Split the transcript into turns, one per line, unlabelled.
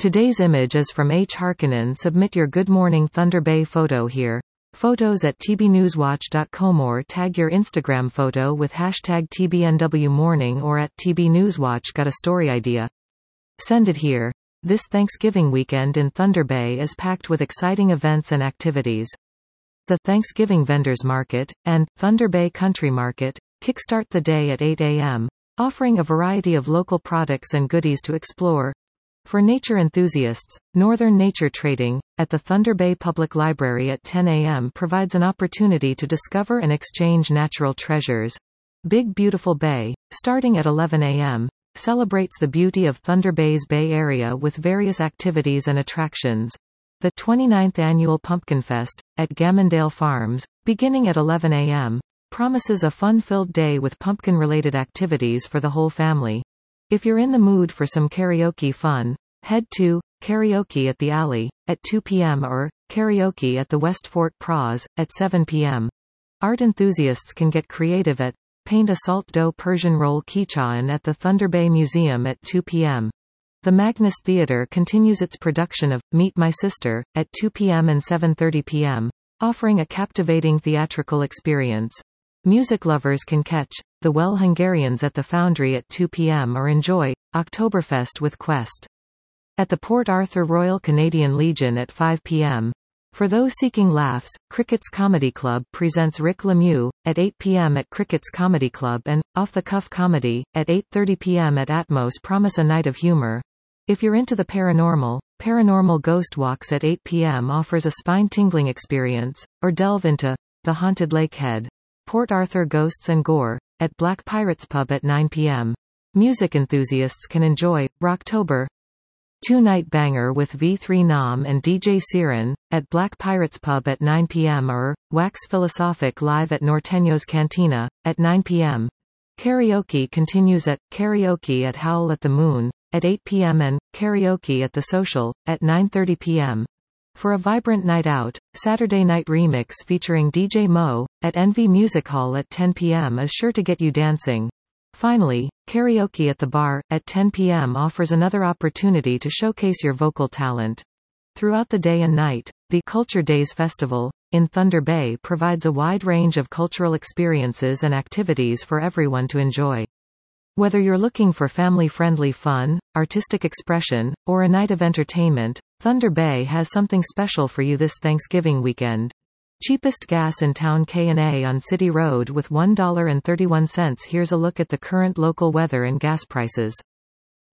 Today's image is from H. Harkonnen. Submit your Good Morning Thunder Bay photo here. Photos at tbnewswatch.com or tag your Instagram photo with hashtag TBNWMorning or at TBNewsWatch. Got a story idea? Send it here. This Thanksgiving weekend in Thunder Bay is packed with exciting events and activities. The Thanksgiving Vendors Market and Thunder Bay Country Market kickstart the day at 8 a.m., offering a variety of local products and goodies to explore. For nature enthusiasts, Northern Nature Trading, at the Thunder Bay Public Library at 10 a.m. provides an opportunity to discover and exchange natural treasures. Big Beautiful Bay, starting at 11 a.m., celebrates the beauty of Thunder Bay's Bay Area with various activities and attractions. The 29th Annual Pumpkin Fest, at Gammondale Farms, beginning at 11 a.m., promises a fun-filled day with pumpkin-related activities for the whole family. If you're in the mood for some karaoke fun, head to Karaoke at the Alley, at 2 p.m. or Karaoke at the West Fort Pros, at 7 p.m. Art enthusiasts can get creative at Paint a Salt Dough Persian Roll Keychain at the Thunder Bay Museum at 2 p.m. The Magnus Theatre continues its production of Meet My Sister, at 2 p.m. and 7:30 p.m., offering a captivating theatrical experience. Music lovers can catch The Well Hungarians at the Foundry at 2 p.m. or enjoy Oktoberfest with Quest at the Port Arthur Royal Canadian Legion at 5 p.m. For those seeking laughs, Cricket's Comedy Club presents Rick Lemieux, at 8 p.m. at Cricket's Comedy Club and Off the Cuff Comedy, at 8:30 p.m. at Atmos promise a night of humor. If you're into the paranormal, Paranormal Ghost Walks at 8 p.m. offers a spine-tingling experience, or delve into The Haunted Lakehead, Port Arthur Ghosts and Gore, at Black Pirates Pub at 9 p.m. Music enthusiasts can enjoy Rocktober, two-night banger with V3 Nam and DJ Siren, at Black Pirates Pub at 9 p.m. or Wax Philosophic live at Norteño's Cantina, at 9 p.m. Karaoke continues at Karaoke at Howl at the Moon, at 8 p.m. and Karaoke at the Social, at 9:30 p.m. For a vibrant night out, Saturday Night Remix featuring DJ Mo, at Envy Music Hall at 10 p.m. is sure to get you dancing. Finally, Karaoke at the Bar, at 10 p.m. offers another opportunity to showcase your vocal talent. Throughout the day and night, the Culture Days Festival, in Thunder Bay provides a wide range of cultural experiences and activities for everyone to enjoy. Whether you're looking for family-friendly fun, artistic expression, or a night of entertainment, Thunder Bay has something special for you this Thanksgiving weekend. Cheapest gas in town K&A on City Road with $1.31. Here's a look at the current local weather and gas prices.